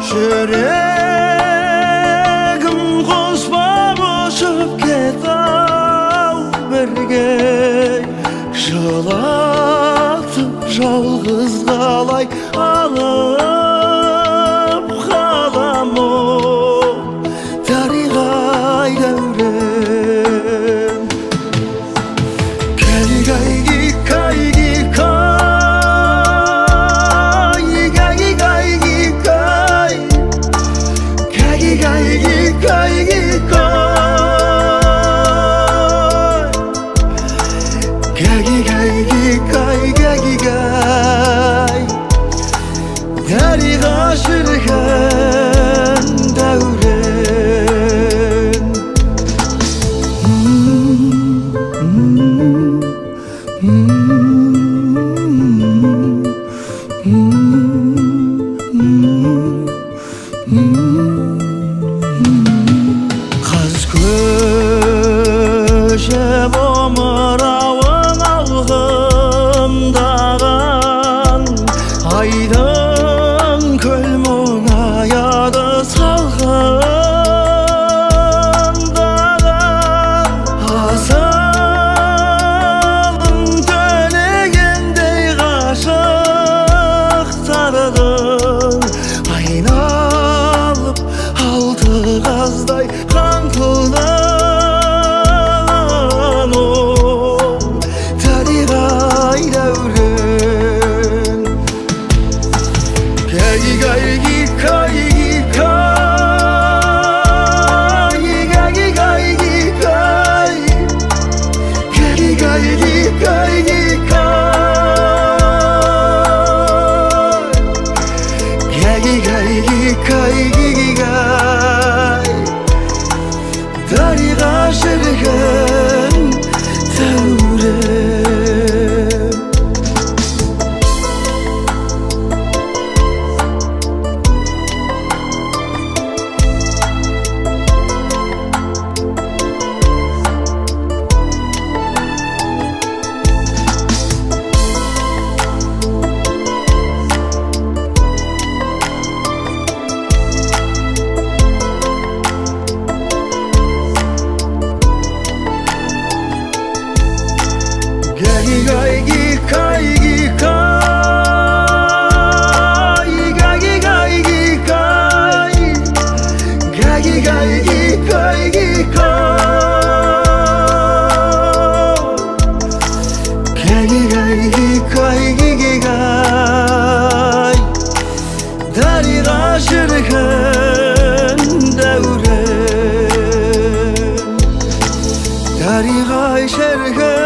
жүрегім қоспап ұшып кетау бірге жылатып жалғыз қалай алып қаламын дариғай дәурен кәйгәйги кайги кай кәйгәйги кай кәйгәйги кайги кай кәйгәйги кай дариға жүрген дәурен қыз көшіп омырауын алғымдаған айдың көл мұңаяды салғындаған асылым төлегендей ғашықтардың айналып алты қаздай қаңқылдан дариғай дәурен кәйгәйги кайги кай кәйгәйги кай кәйгәйги кайги кай кәйгәйги кайги кай дариға жүрген дәурен кәйгәйги кайги кай кәйгәйги кай кәйгәйги кайги кәйгәйги кайги кай дариға жүрген дәурен дариғай жүрген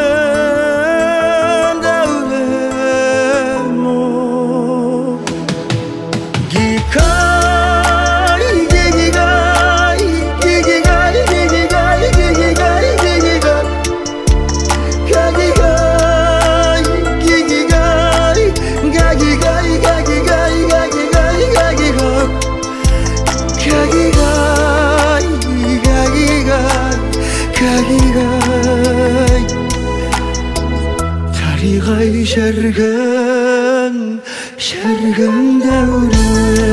дариғай жүрген дәурен